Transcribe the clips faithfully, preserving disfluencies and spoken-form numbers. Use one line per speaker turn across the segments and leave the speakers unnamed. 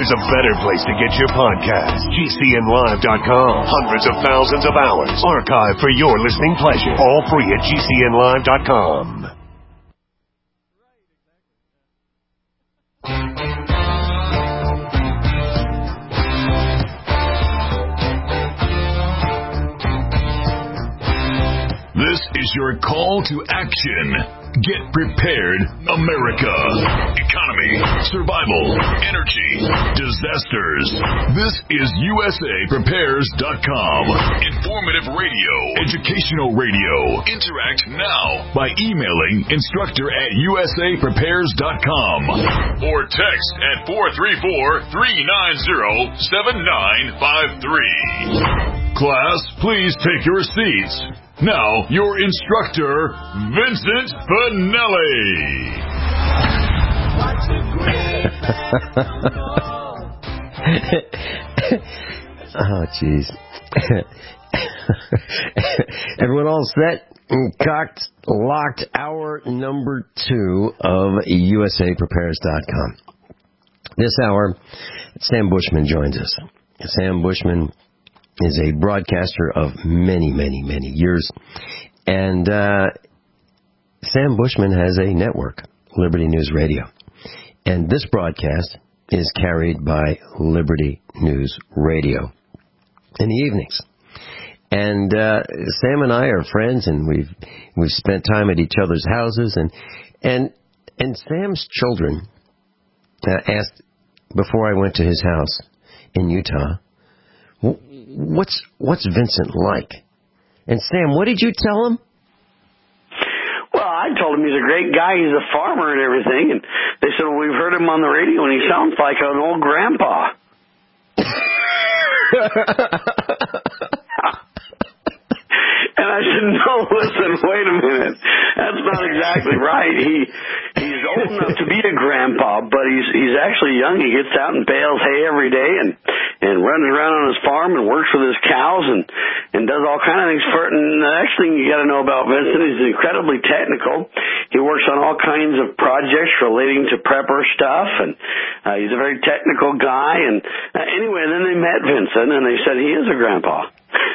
there's a better place to get your podcast. G C N live dot com. Hundreds of thousands of hours archived for your listening pleasure. All free at G C N live dot com.
This is your call to action. Get prepared, America. Economy, survival, energy, disasters. This is U S A Prepares dot com. Informative radio, educational radio. Interact now by emailing instructor at U S A Prepares dot com or text at four three four, three nine zero, seven nine five three. Class, please take your seats. Now, your instructor, Vincent Finelli.
Oh, jeez. Everyone all set? Cocked, locked, hour number two of U S A Prepares dot com. This hour, Sam Bushman joins us. Sam Bushman is a broadcaster of many, many, many years. And uh, Sam Bushman has a network, Liberty News Radio. And this broadcast is carried by Liberty News Radio in the evenings. And uh, Sam and I are friends, and we've we've spent time at each other's houses. And and and Sam's children uh, asked, before I went to his house in Utah, What's what's Vincent like? And Sam, what did you tell him?
Well, I told him he's a great guy. He's a farmer and everything. And they said, well, we've heard him on the radio, and he sounds like an old grandpa. And I said, no, listen, wait a minute. That's not exactly right. He he's old enough to be a grandpa, but he's he's actually young. He gets out and bales hay every day and and runs around on his farm and works with his cows and and does all kind of things for it. And the next thing you got to know about Vincent, he's incredibly technical. He works on all kinds of projects relating to prepper stuff, and uh, he's a very technical guy. And uh, anyway, then they met Vincent, and they said he is a grandpa.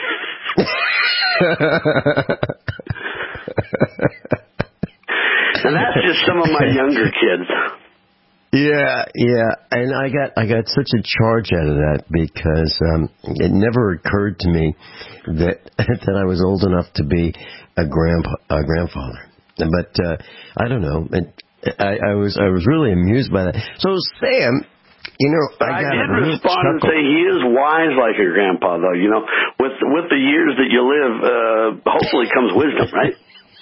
And that's just some of my younger kids.
Yeah, yeah, and I got I got such a charge out of that because um, it never occurred to me that that I was old enough to be a grandpa, a grandfather. But uh, I don't know. It, I, I was I was really amused by that. So Sam, you know, I,
I
got
did
a
respond and
chuckle.
say he is wise like your grandpa, though. You know, with with the years that you live, uh, hopefully comes wisdom, right?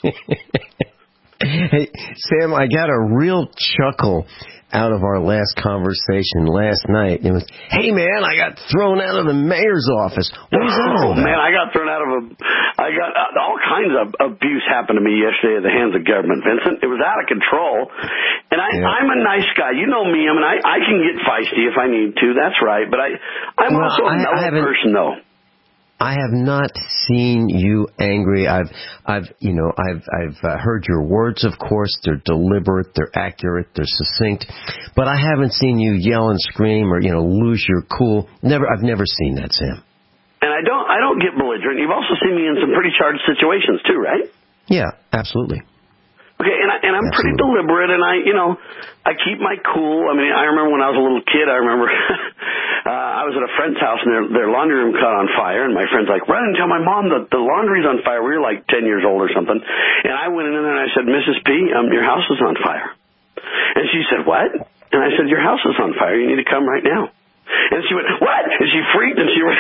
Hey, Sam, I got a real chuckle out of our last conversation last night. It was, hey, man, I got thrown out of the mayor's office. What was that all
Oh,
about?
man, I got thrown out of a... I got uh, all kinds of abuse happened to me yesterday at the hands of government, Vincent. It was out of control. And I,
Yeah.
I'm a nice guy. You know me. I mean, I, I can get feisty if I need to. That's right. But I, I'm
Well,
also a
I- I
mellow
haven't-
person, though.
I have not seen you angry. I've, I've, you know, I've, I've uh, heard your words. Of course, they're deliberate, they're accurate, they're succinct. But I haven't seen you yell and scream or, you know, lose your cool. Never, I've never seen that, Sam.
And I don't, I don't get belligerent. You've also seen me in some pretty charged situations too, right?
Yeah, absolutely.
Okay, and, I, and I'm
Absolutely.
pretty deliberate, and I, you know, I keep my cool. I mean, I remember when I was a little kid, I remember uh, I was at a friend's house, and their, their laundry room caught on fire, and my friend's like, run and tell my mom that the laundry's on fire. We were like ten years old or something. And I went in there, and I said, Missus P, um, your house is on fire. And she said, what? And I said, your house is on fire. You need to come right now. And she went, what? And she freaked, and she went...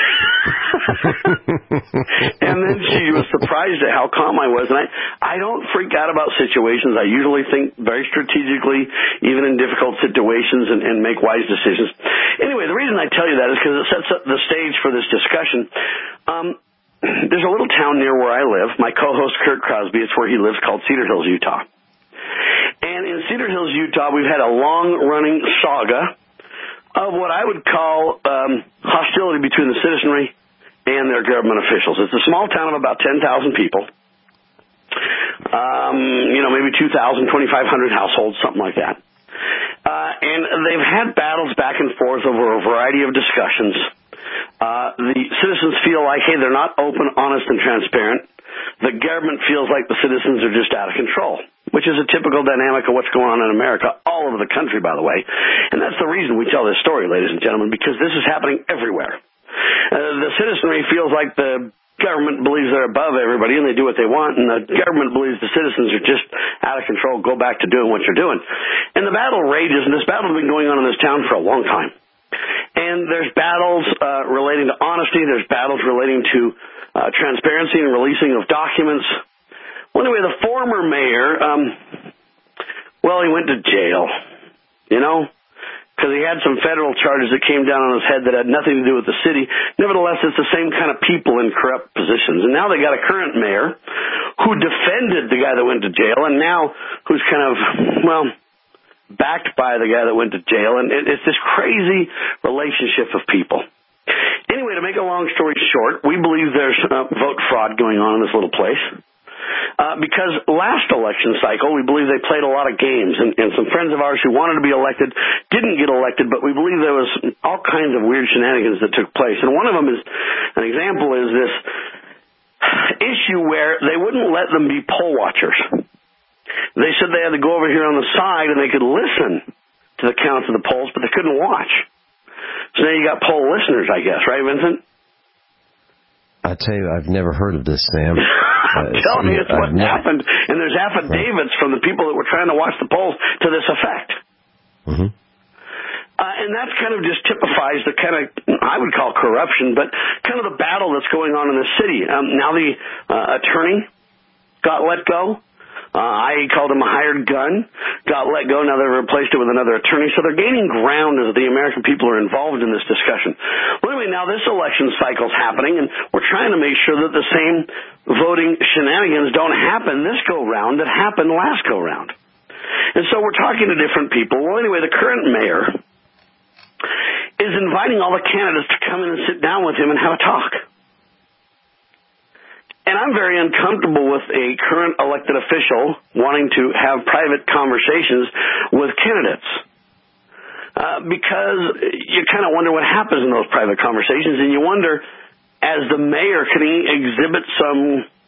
And then she was surprised at how calm I was. And I, I don't freak out about situations. I usually think very strategically, even in difficult situations, and, and make wise decisions. Anyway, the reason I tell you that is because it sets up the stage for this discussion. Um, there's a little town near where I live. My co-host, Kurt Crosby, it's where he lives, called Cedar Hills, Utah. And in Cedar Hills, Utah, we've had a long-running saga of what I would call um, hostility between the citizenry and their government officials. It's a small town of about ten thousand people, um, you know, maybe two thousand, twenty-five hundred households, something like that. Uh, and they've had battles back and forth over a variety of discussions. Uh, the citizens feel like, hey, they're not open, honest, and transparent. The government feels like the citizens are just out of control, which is a typical dynamic of what's going on in America, all over the country, by the way. And that's the reason we tell this story, ladies and gentlemen, because this is happening everywhere. Uh, the citizenry feels like the government believes they're above everybody and they do what they want, and the government believes the citizens are just out of control, go back to doing what you're doing. And the battle rages, and this battle has been going on in this town for a long time. And there's battles uh, relating to honesty, there's battles relating to uh, transparency and releasing of documents. Well, anyway, the former mayor, um, well, he went to jail, you know? Because he had some federal charges that came down on his head that had nothing to do with the city. Nevertheless, it's the same kind of people in corrupt positions. And now they got a current mayor who defended the guy that went to jail, and now who's kind of, well, backed by the guy that went to jail. And it's this crazy relationship of people. Anyway, to make a long story short, we believe there's uh, vote fraud going on in this little place. Uh, because last election cycle, we believe they played a lot of games, and, and some friends of ours who wanted to be elected didn't get elected, but we believe there was all kinds of weird shenanigans that took place. And one of them is, an example is this issue where they wouldn't let them be poll watchers. They said they had to go over here on the side and they could listen to the counts of the polls, but they couldn't watch. So now you got poll listeners, I guess, right, Vincent?
I tell you, I've never heard of this, Sam.
I'm
uh,
telling you, it's what
never...
happened. And there's affidavits from the people that were trying to watch the polls to this effect.
Mm-hmm.
Uh, and that kind of just typifies the kind of, I would call corruption, but kind of the battle that's going on in the city. Um, now the uh, attorney got let go. Uh, I called him a hired gun, got let go. Now they've replaced it with another attorney. So they're gaining ground as the American people are involved in this discussion. Well, anyway, now this election cycle's happening, and we're trying to make sure that the same voting shenanigans don't happen this go-round that happened last go-round. And so we're talking to different people. Well, anyway, the current mayor is inviting all the candidates to come in and sit down with him and have a talk. And I'm very uncomfortable with a current elected official wanting to have private conversations with candidates. Uh, because you kind of wonder what happens in those private conversations, and you wonder, as the mayor, can he exhibit some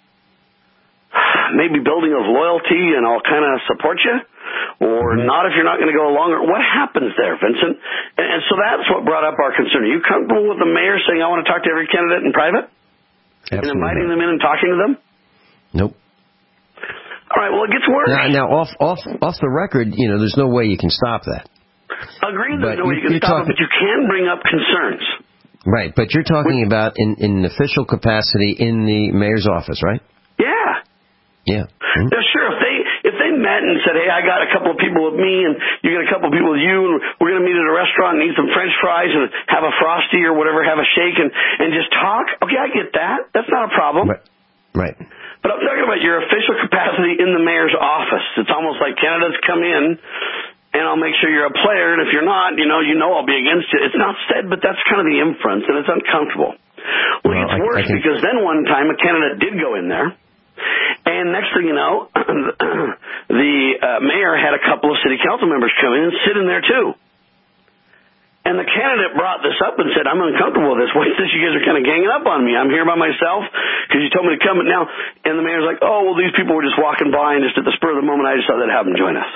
maybe building of loyalty and I'll kind of support you? Or not if you're not going to go along? Or what happens there, Vincent? And, and so that's what brought up our concern. Are you comfortable with the mayor saying, I want to talk to every candidate in private?
Absolutely.
And inviting them in and talking to them?
Nope.
All right, well, it gets worse.
Now, now off, off, off the record, you know, there's no way you can stop that.
Agreed, there's
But
no way you can stop it, but you can bring up concerns.
Right, but you're talking about in, in an official capacity in the mayor's office, right?
Yeah.
Yeah. Mm-hmm.
Now, sure, if they if they met and said, hey, I got a couple of people with me, and you got a couple of people with you, and we're going to meet at a restaurant and eat some French fries and have a Frosty or whatever, have a shake, and, and just talk, okay, I get that. That's not a problem.
Right. Right.
But I'm talking about your official capacity in the mayor's office. It's almost like candidates come in, and I'll make sure you're a player, and if you're not, you know, you know I'll be against you. It's not said, but that's kind of the inference, and it's uncomfortable. Well,
well
it's
I,
worse
I can...
because then one time a candidate did go in there, and next thing you know, the uh, mayor had a couple of city council members come in and sit in there too. And the candidate brought this up and said, I'm uncomfortable with this. What's this? You guys are kind of ganging up on me. I'm here by myself because you told me to come. But now, and the mayor's like, oh, well, these people were just walking by, and just at the spur of the moment, I just thought they'd have them join us.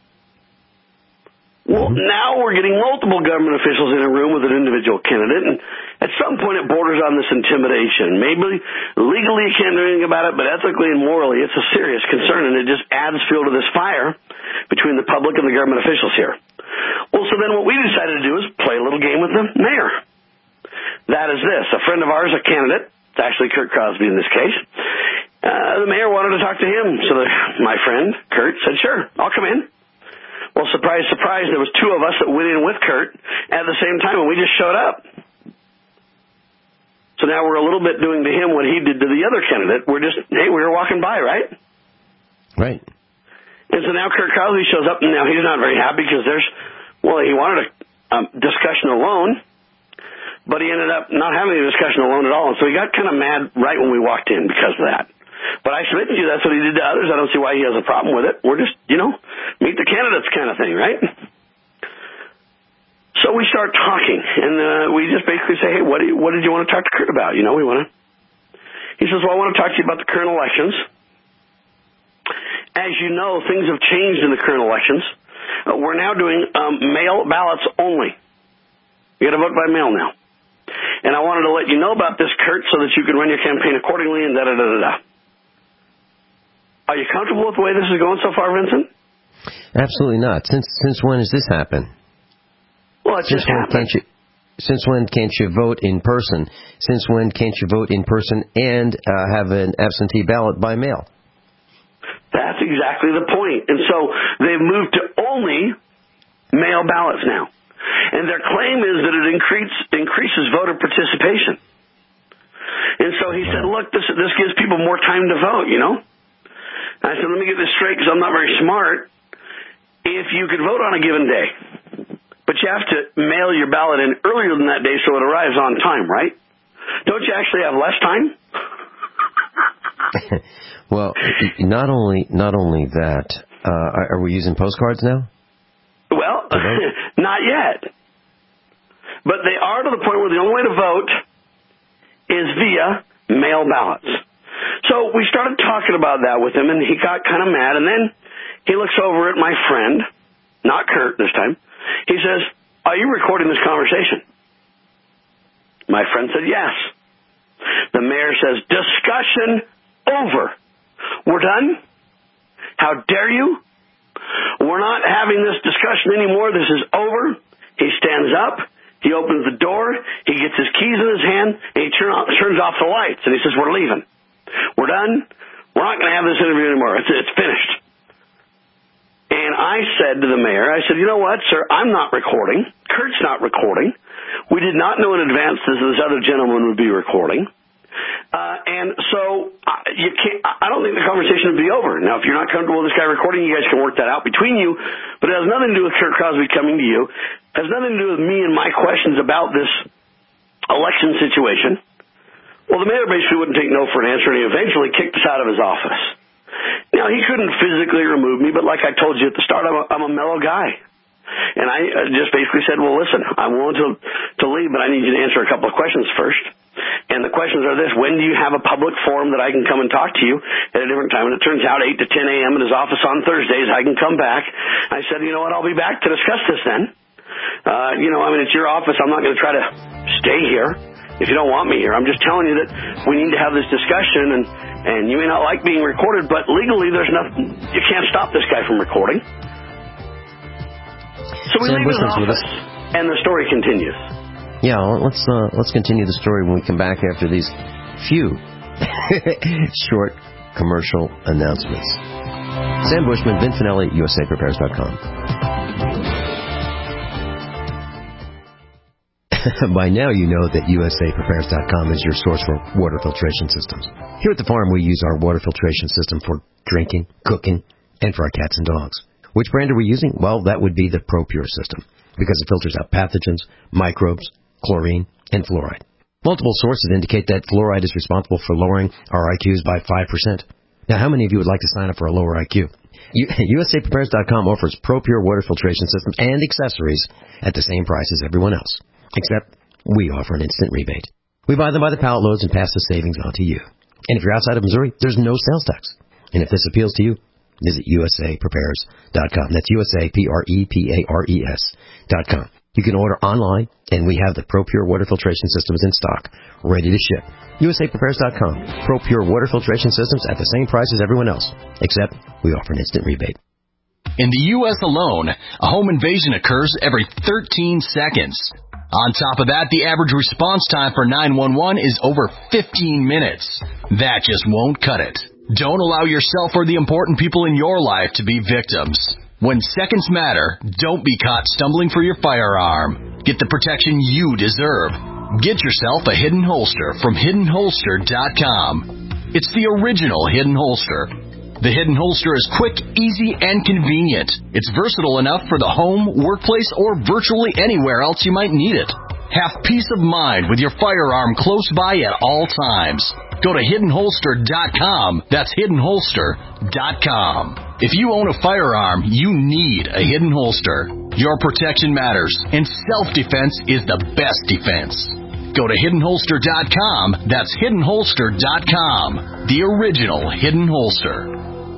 Well, now we're getting multiple government officials in a room with an individual candidate, and at some point it borders on this intimidation. Maybe legally you can't do anything about it, but ethically and morally it's a serious concern, and it just adds fuel to this fire between the public and the government officials here. Well, so then what we decided to do is play a little game with the mayor. That is this. A friend of ours, a candidate, it's actually Kurt Crosby in this case, uh, the mayor wanted to talk to him, so the, my friend, Kurt, said, sure, I'll come in. Well, surprise, surprise, there was two of us that went in with Kurt at the same time, and we just showed up. So now we're a little bit doing to him what he did to the other candidate. We're just, hey, we were walking by, right?
Right.
And so now Kurt Crosby shows up, and now he's not very happy because there's, well, he wanted a um, discussion alone, but he ended up not having a discussion alone at all. And so he got kind of mad right when we walked in because of that. But I submit to you that's what he did to others. I don't see why he has a problem with it. We're just, you know, meet the candidates kind of thing, right? So we start talking, and uh, we just basically say, hey, what, do you, what did you want to talk to Kurt about? You know, we want to. He says, well, I want to talk to you about the current elections. As you know, things have changed in the current elections. Uh, we're now doing um, mail ballots only. You got to vote by mail now. And I wanted to let you know about this, Kurt, so that you can run your campaign accordingly and da-da-da-da-da. Are you comfortable with the way this is going so far, Vincent?
Absolutely not. Since since when has this happened?
Well, it
since
just happened.
Can't you, since when can't you vote in person? Since when can't you vote in person and uh, have an absentee ballot by mail?
That's exactly the point. And so they've moved to only mail ballots now. And their claim is that it increase, increases voter participation. And so he said, look, this this gives people more time to vote, you know. I said, let me get this straight because I'm not very smart. If you could vote on a given day, but you have to mail your ballot in earlier than that day so it arrives on time, right? Don't you actually have less time?
Well, not only not only that, uh, are we using postcards now?
Well, not yet. But they are to the point where the only way to vote is via mail ballots. So we started talking about that with him, and he got kind of mad. And then he looks over at my friend, not Kurt this time. He says, are you recording this conversation? My friend said, yes. The mayor says, discussion over. We're done? How dare you? We're not having this discussion anymore. This is over. He stands up. He opens the door. He gets his keys in his hand, and he turn off, turns off the lights. And he says, we're leaving. We're done. We're not going to have this interview anymore. It's, it's finished. And I said to the mayor, I said, you know what, sir, I'm not recording. Kurt's not recording. We did not know in advance that this other gentleman would be recording. Uh, and so uh, you can't, I don't think the conversation would be over. Now, if you're not comfortable with this guy recording, you guys can work that out between you. But it has nothing to do with Kurt Crosby coming to you. It has nothing to do with me and my questions about this election situation. Well, the mayor basically wouldn't take no for an answer, and he eventually kicked us out of his office. Now, he couldn't physically remove me, but like I told you at the start, I'm a, I'm a mellow guy. And I just basically said, well, listen, I'm willing to, to leave, but I need you to answer a couple of questions first. And the questions are this: when do you have a public forum that I can come and talk to you at a different time? And it turns out eight to ten a.m. in his office on Thursdays, I can come back. I said, you know what, I'll be back to discuss this then. Uh, you know, I mean, it's your office. I'm not going to try to stay here if you don't want me here. I'm just telling you that we need to have this discussion, and, and you may not like being recorded, but legally there's nothing, you can't stop this guy from recording. So we
Sam
leave his
Bushman's with
office,
us.
and the story continues.
Yeah, well, let's uh, let's continue the story when we come back after these few short commercial announcements. Sam Bushman, Vin Finelli, U S A Prepares dot com. By now you know that U S A Prepares dot com is your source for water filtration systems. Here at the farm we use our water filtration system for drinking, cooking, and for our cats and dogs. Which brand are we using? Well, that would be the ProPure system, because it filters out pathogens, microbes, chlorine, and fluoride. Multiple sources indicate that fluoride is responsible for lowering our I Qs by five percent. Now, how many of you would like to sign up for a lower I Q? U S A Prepares dot com offers ProPure water filtration systems and accessories at the same price as everyone else, except we offer an instant rebate. We buy them by the pallet loads and pass the savings on to you. And if you're outside of Missouri, there's no sales tax. And if this appeals to you, visit U S A Prepares dot com. That's U S A P R E P A R E S dot com. You can order online, and we have the ProPure water filtration systems in stock, ready to ship. U S A Prepares dot com. ProPure water filtration systems at the same price as everyone else, except we offer an instant rebate.
In the U S alone, a home invasion occurs every thirteen seconds. On top of that, the average response time for nine one one is over fifteen minutes. That just won't cut it. Don't allow yourself or the important people in your life to be victims. When seconds matter, don't be caught stumbling for your firearm. Get the protection you deserve. Get yourself a Hidden Holster from Hidden Holster dot com. It's the original Hidden Holster. The Hidden Holster is quick, easy, and convenient. It's versatile enough for the home, workplace, or virtually anywhere else you might need it. Have peace of mind with your firearm close by at all times. Go to Hidden Holster dot com. That's Hidden Holster dot com. If you own a firearm, you need a Hidden Holster. Your protection matters, and self-defense is the best defense. Go to hidden holster dot com. That's hidden holster dot com. The original Hidden Holster.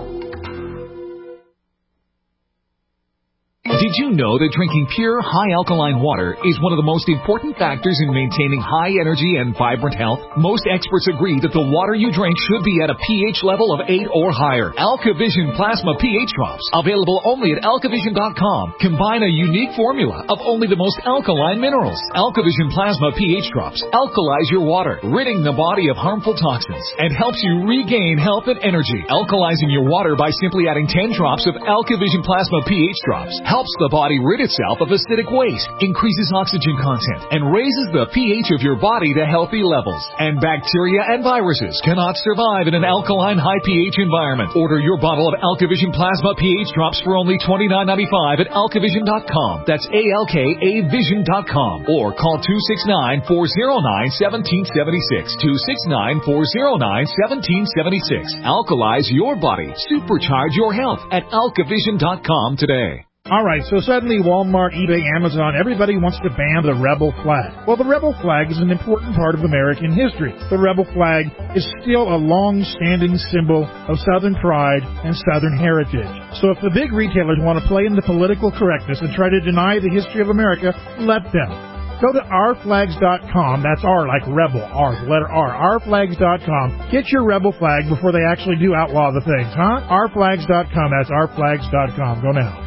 Did you know that drinking pure, high-alkaline water is one of the most important factors in maintaining high energy and vibrant health? Most experts agree that the water you drink should be at a pH level of eight or higher. AlkaVision Plasma pH Drops, available only at alkavision dot com, combine a unique formula of only the most alkaline minerals. AlkaVision Plasma pH Drops alkalize your water, ridding the body of harmful toxins, and helps you regain health and energy. Alkalizing your water by simply adding ten drops of AlkaVision Plasma pH Drops helps the body rid itself of acidic waste, increases oxygen content, and raises the pH of your body to healthy levels. And bacteria and viruses cannot survive in an alkaline high pH environment. Order your bottle of AlkaVision Plasma pH Drops for only twenty-nine ninety-five at alkavision dot com. That's A L K A vision dot com. Or call two six nine, four oh nine, one seven seven six. two six nine, four oh nine, one seven seven six. Alkalize your body. Supercharge your health at alkavision dot com today.
All right, so suddenly Walmart, eBay, Amazon, everybody wants to ban the rebel flag. Well, the rebel flag is an important part of American history. The rebel flag is still a long-standing symbol of Southern pride and Southern heritage. So if the big retailers want to play into political correctness and try to deny the history of America, let them. Go to our flags dot com. That's R like rebel, R, the letter R, our flags dot com. Get your rebel flag before they actually do outlaw the things, huh? our flags dot com. That's our flags dot com. Go now.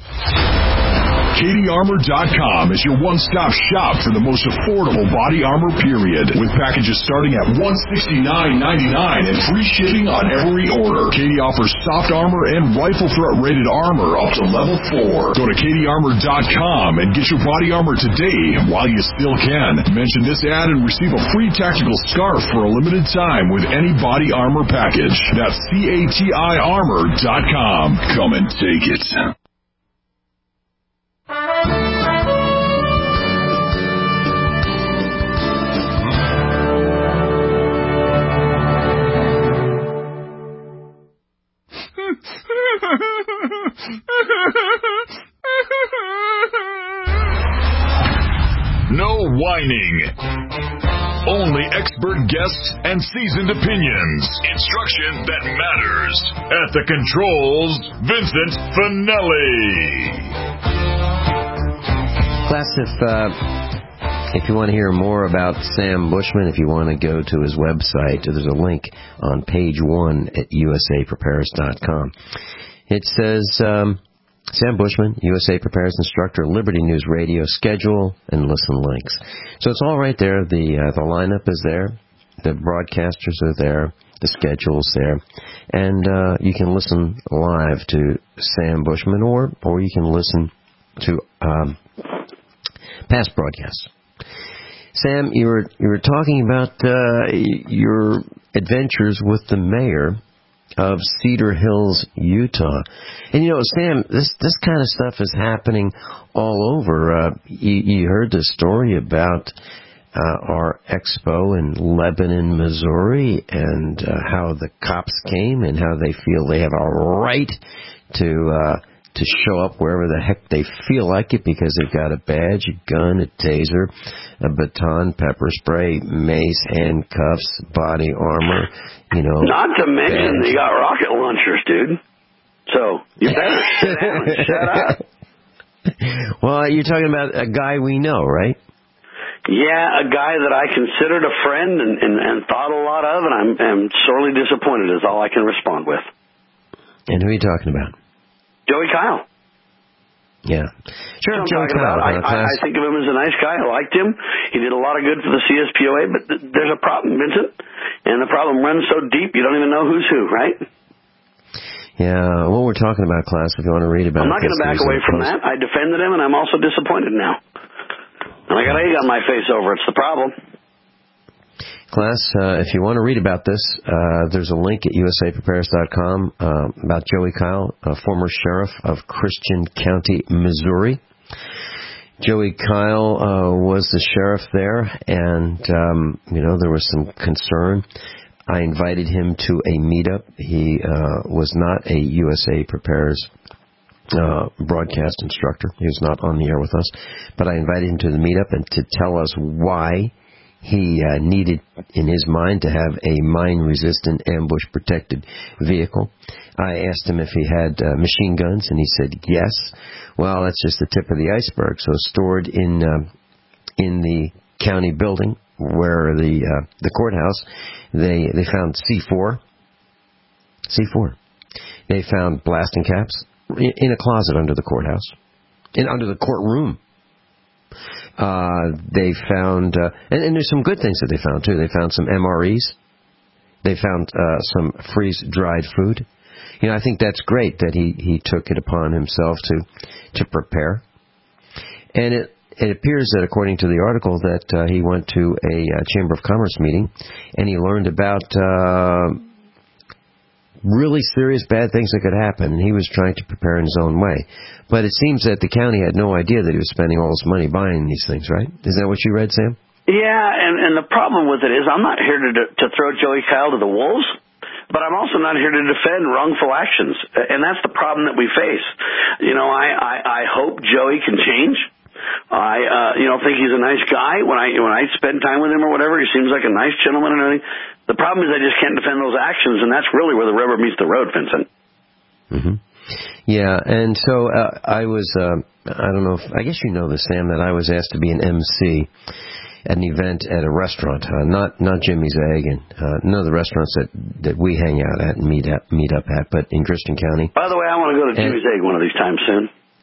Katie Armor dot com is your one-stop shop for the most affordable body armor, period. With packages starting at one hundred sixty-nine ninety-nine and free shipping on every order. Katie offers soft armor and rifle threat rated armor up to level four. Go to Katie Armor dot com and get your body armor today while you still can. Mention this ad and receive a free tactical scarf for a limited time with any body armor package. That's C A T I Armor dot com. Come and take it. No whining. Only expert guests and seasoned opinions. Instruction that matters. At the controls, Vincent Finelli.
Class, if, uh, if you want to hear more about Sam Bushman, if you want to go to his website, there's a link on page one at U S A Prepares dot com. It says, um, Sam Bushman, U S A Prepares Instructor, Liberty News Radio, schedule and listen links. So it's all right there. The uh, the lineup is there. The broadcasters are there. The schedule's there. And uh, you can listen live to Sam Bushman, or, or you can listen to um, past broadcasts. Sam, you were you were talking about uh, your adventures with the mayor of Cedar Hills, Utah. And, you know, Sam, this this kind of stuff is happening all over. Uh, you, you heard the story about uh, our expo in Lebanon, Missouri, and uh, how the cops came and how they feel they have a right to uh, to show up wherever the heck they feel like it because they've got a badge, a gun, a taser, a baton, pepper spray, mace, handcuffs, body armor, you know.
Not to mention
badge.
they got rocket launchers, dude. So you better sit down and shut up.
Well, you're talking about a guy we know, right?
Yeah, a guy that I considered a friend and, and, and thought a lot of, and I'm, I'm sorely disappointed is all I can respond with.
And who are you talking about?
Joey Kyle.
Yeah. Sure,
I'm
Joey
talking
Kyle.
about. I, I, I think of him as a nice guy. I liked him. He did a lot of good for the C S P O A, but th- there's a problem, Vincent. And the problem runs so deep you don't even know who's who, right?
Yeah, what we're talking about, class, if you want to read about it.
I'm not going to back away from that. I defended him, and I'm also disappointed now. And I got egg on my face over it. It's the problem.
Class, uh, if you want to read about this, uh, there's a link at U S A Prepares dot com uh, about Joey Kyle, a former sheriff of Christian County, Missouri. Joey Kyle uh, was the sheriff there, and, um, you know, there was some concern. I invited him to a meetup. He uh, was not a U S A Prepares uh, broadcast instructor. He was not on the air with us, but I invited him to the meetup and to tell us why he uh, needed, in his mind, to have a mine-resistant, ambush-protected vehicle. I asked him if he had uh, machine guns, and he said yes. Well, that's just the tip of the iceberg. So stored in uh, in the county building where the uh, the courthouse, they they found C four. C four. They found blasting caps in a closet under the courthouse, in under the courtroom. Uh, they found, uh, and, and there's some good things that they found too. They found some M R Es. They found uh, some freeze-dried food. You know, I think that's great that he, he took it upon himself to to prepare. And it it appears that, according to the article, that uh, he went to a uh, Chamber of Commerce meeting and he learned about uh, really serious bad things that could happen, and he was trying to prepare in his own way. But it seems that the county had no idea that he was spending all this money buying these things, right? Is that what you read, Sam?
Yeah, and, and the problem with it is I'm not here to to throw Joey Kyle to the wolves, but I'm also not here to defend wrongful actions, and that's the problem that we face. You know, I, I, I hope Joey can change. I, uh, you know, think he's a nice guy. When I when I spend time with him or whatever, he seems like a nice gentleman and everything. The problem is I just can't defend those actions, and that's really where the rubber meets the road, Vincent.
Mm-hmm. Yeah, and so uh, I was, uh, I don't know if, I guess you know this, Sam, that I was asked to be an M C at an event at a restaurant, uh, not not Jimmy's Egg, and uh, none of the restaurants that, that we hang out at and meet, at, meet up at, but in Christian County.
By the way, I want to go to and, Jimmy's Egg one of these times soon.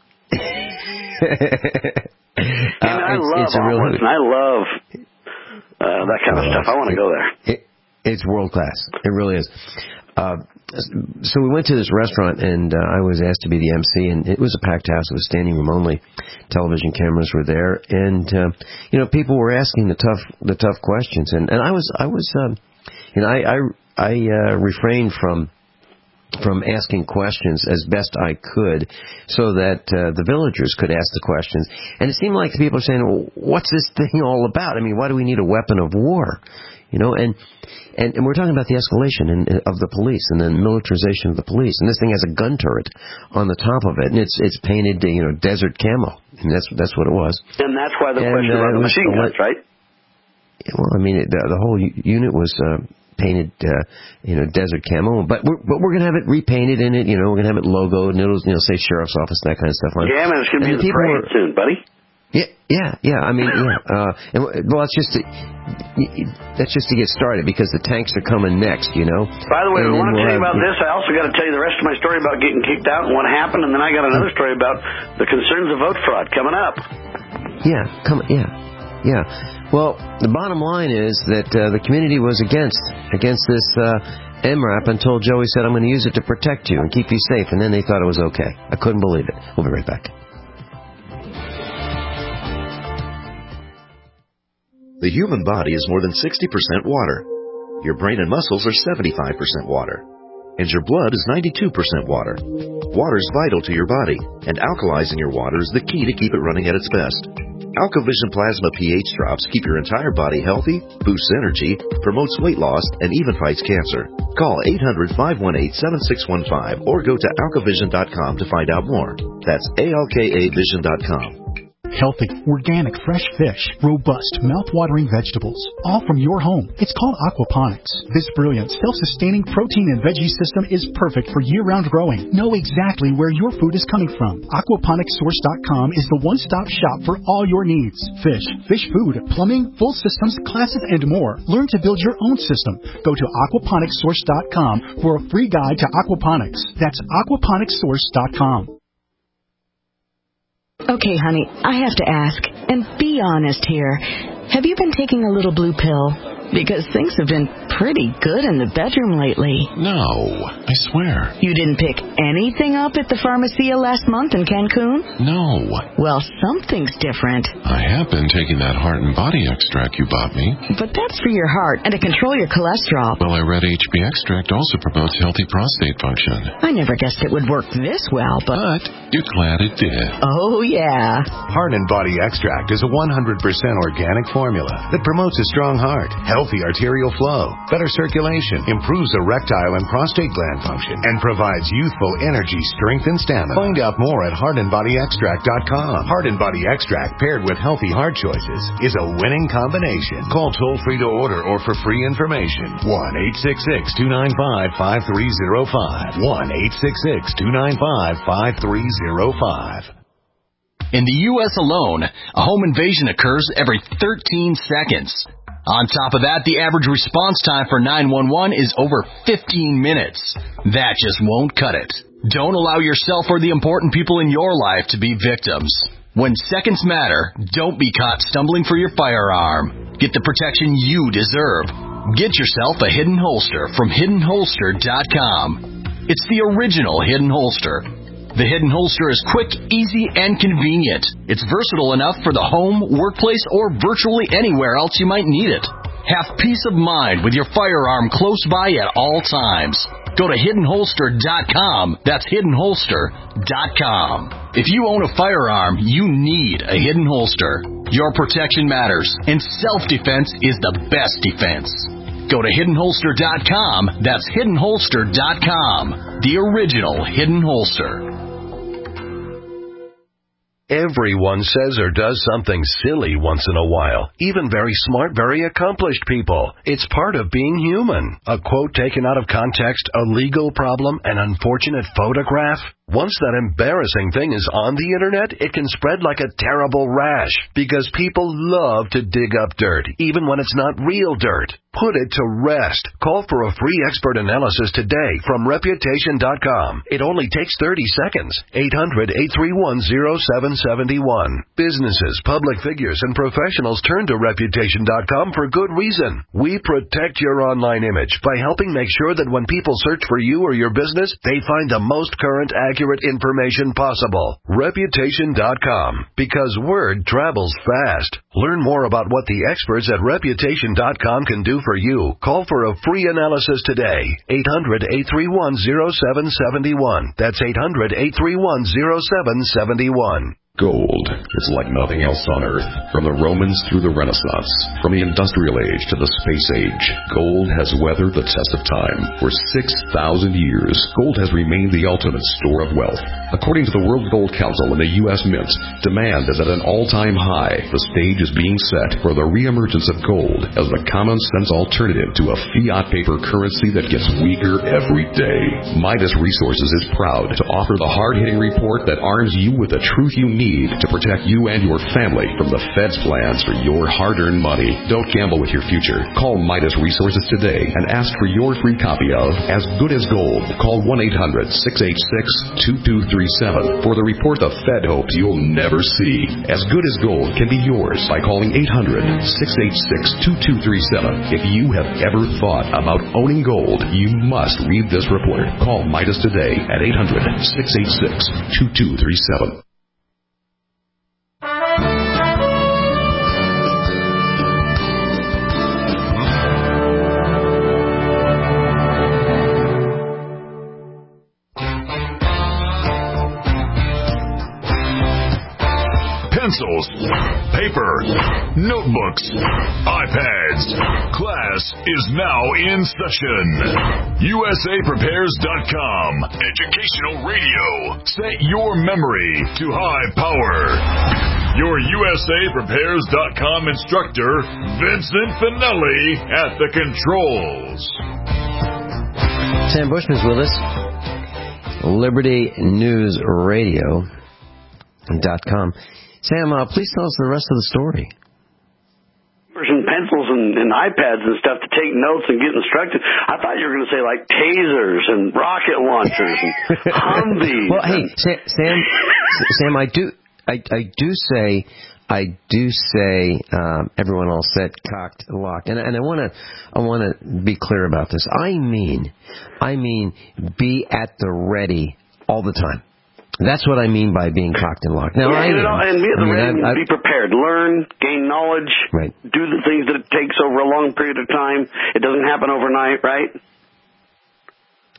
and uh, I it's, love it's omelets, and I love uh, that kind of stuff. I want to go there.
It, It's world class. It really is. Uh, so we went to this restaurant, and uh, I was asked to be the M C, and it was a packed house. It was standing room only. Television cameras were there, and uh, you know, people were asking the tough, the tough questions, and, and I was, I was, um, you know, I, I, I uh, refrained from from asking questions as best I could, so that uh, the villagers could ask the questions. And it seemed like people were saying, well, "What's this thing all about? I mean, why do we need a weapon of war?" You know, and, and, and we're talking about the escalation in, in, of the police and the militarization of the police. And this thing has a gun turret on the top of it, and it's it's painted, you know, desert camo. And that's that's what it was.
And that's why the
and,
question
uh,
about the machine guns, right?
Well, I mean, it, the, the whole unit was uh, painted, uh, you know, desert camo. But we're but we're gonna have it repainted in it. You know, we're gonna have it logoed, and it'll, you know, say sheriff's office, that kind of stuff on it.
Yeah, man, it's gonna and be in the parade were, soon, buddy.
Yeah, yeah, yeah. I mean, yeah. Uh, and well, that's just to, that's just to get started, because the tanks are coming next. You know.
By the way, I want to
we'll
tell you
have,
about this. I also got to tell you the rest of my story about getting kicked out and what happened, and then I got another story about the concerns of vote fraud coming up.
Yeah, come. Yeah, yeah. Well, the bottom line is that uh, the community was against against this uh, M RAP until Joey said, "I'm going to use it to protect you and keep you safe," and then they thought it was okay. I couldn't believe it. We'll be right back.
The human body is more than sixty percent water. Your brain and muscles are seventy-five percent water. And your blood is ninety-two percent water. Water is vital to your body, and alkalizing your water is the key to keep it running at its best. AlkaVision Plasma pH drops keep your entire body healthy, boosts energy, promotes weight loss, and even fights cancer. Call eight hundred, five one eight, seven six one five or go to alkavision dot com to find out more. That's A L K A vision dot com.
Healthy, organic, fresh fish, robust, mouth-watering vegetables, all from your home. It's called aquaponics. This brilliant, self-sustaining protein and veggie system is perfect for year-round growing. Know exactly where your food is coming from. aquaponics source dot com is the one-stop shop for all your needs. Fish, fish food, plumbing, full systems, classes, and more. Learn to build your own system. Go to aquaponics source dot com for a free guide to aquaponics. That's aquaponics source dot com.
Okay, honey, I have to ask, and be honest here. Have you been taking a little blue pill? Because things have been pretty good in the bedroom lately.
No, I swear.
You didn't pick anything up at the Pharmacia last month in Cancun?
No.
Well, something's different.
I have been taking that heart and body extract you bought me.
But that's for your heart and to control your cholesterol.
Well, I read H B extract also promotes healthy prostate function.
I never guessed it would work this well, but...
But you're glad it did.
Oh, yeah.
Heart and body extract is a one hundred percent organic formula that promotes a strong heart, healthy arterial flow, better circulation, improves erectile and prostate gland function, and provides youthful energy, strength, and stamina. Find out more at heart and body extract dot com. Heart and Body Extract paired with healthy heart choices is a winning combination. Call toll-free to order or for free information. one eight six six, two nine five, five three zero five. one eight six six, two nine five, five three zero five.
In the U S alone, a home invasion occurs every thirteen seconds. On top of that, the average response time for nine one one is over fifteen minutes. That just won't cut it. Don't allow yourself or the important people in your life to be victims. When seconds matter, don't be caught stumbling for your firearm. Get the protection you deserve. Get yourself a Hidden Holster from hidden holster dot com. It's the original Hidden Holster. The Hidden Holster is quick, easy, and convenient. It's versatile enough for the home, workplace, or virtually anywhere else you might need it. Have peace of mind with your firearm close by at all times. Go to hidden holster dot com. That's hidden holster dot com. If you own a firearm, you need a Hidden Holster. Your protection matters, and self-defense is the best defense. Go to hidden holster dot com. That's hidden holster dot com. The original Hidden Holster.
Everyone says or does something silly once in a while. Even very smart, very accomplished people. It's part of being human. A quote taken out of context, a legal problem, an unfortunate photograph. Once that embarrassing thing is on the internet, it can spread like a terrible rash because people love to dig up dirt, even when it's not real dirt. Put it to rest. Call for a free expert analysis today from reputation dot com. It only takes thirty seconds. eight hundred, eight three one, zero seven seven one. Businesses, public figures, and professionals turn to reputation dot com for good reason. We protect your online image by helping make sure that when people search for you or your business, they find the most current, accurate information possible. reputation dot com. Because word travels fast. Learn more about what the experts at reputation dot com can do for you. Call for a free analysis today. eight hundred, eight three one, zero seven seven one. That's eight hundred, eight three one, zero seven seven one.
Gold is like nothing else on Earth. From the Romans through the Renaissance, from the Industrial Age to the Space Age, gold has weathered the test of time. For six thousand years, gold has remained the ultimate store of wealth. According to the World Gold Council and the U S Mint, demand is at an all-time high. The stage is being set for the reemergence of gold as the common-sense alternative to a fiat paper currency that gets weaker every day. Midas Resources is proud to offer the hard-hitting report that arms you with the truth you need to protect you and your family from the Fed's plans for your hard-earned money. Don't gamble with your future. Call Midas Resources today and ask for your free copy of As Good as Gold. Call one eight hundred, six eight six, two two three seven for the report the Fed hopes you'll never see. As Good as Gold can be yours by calling eight hundred, six eight six, two two three seven. If you have ever thought about owning gold, you must read this report. Call Midas today at eight hundred, six eight six, two two three seven.
Pencils, paper, notebooks, iPads. Class is now in session. U S A Prepares dot com. Educational radio. Set your memory to high power. Your U S A Prepares dot com instructor, Vincent Finelli, at the controls.
Sam Bushman's with us. Liberty News Radio dot com. Sam, uh, please tell us the rest of the story.
And pencils and, and iPads and stuff to take notes and get instructed. I thought you were going to say like tasers and rocket launchers and Humvees.
Well, hey, Sam, Sam, Sam, I do, I, I do say, I do say, um, everyone all set, cocked, locked, and, and I want to, I want to be clear about this. I mean, I mean, be at the ready all the time. That's what I mean by being cocked and locked. Now,
yeah,
I
and,
am,
and be at the
I mean,
ready,
I, I,
be prepared, learn, gain knowledge,
right.
Do the things that it takes over a long period of time. It doesn't happen overnight, right?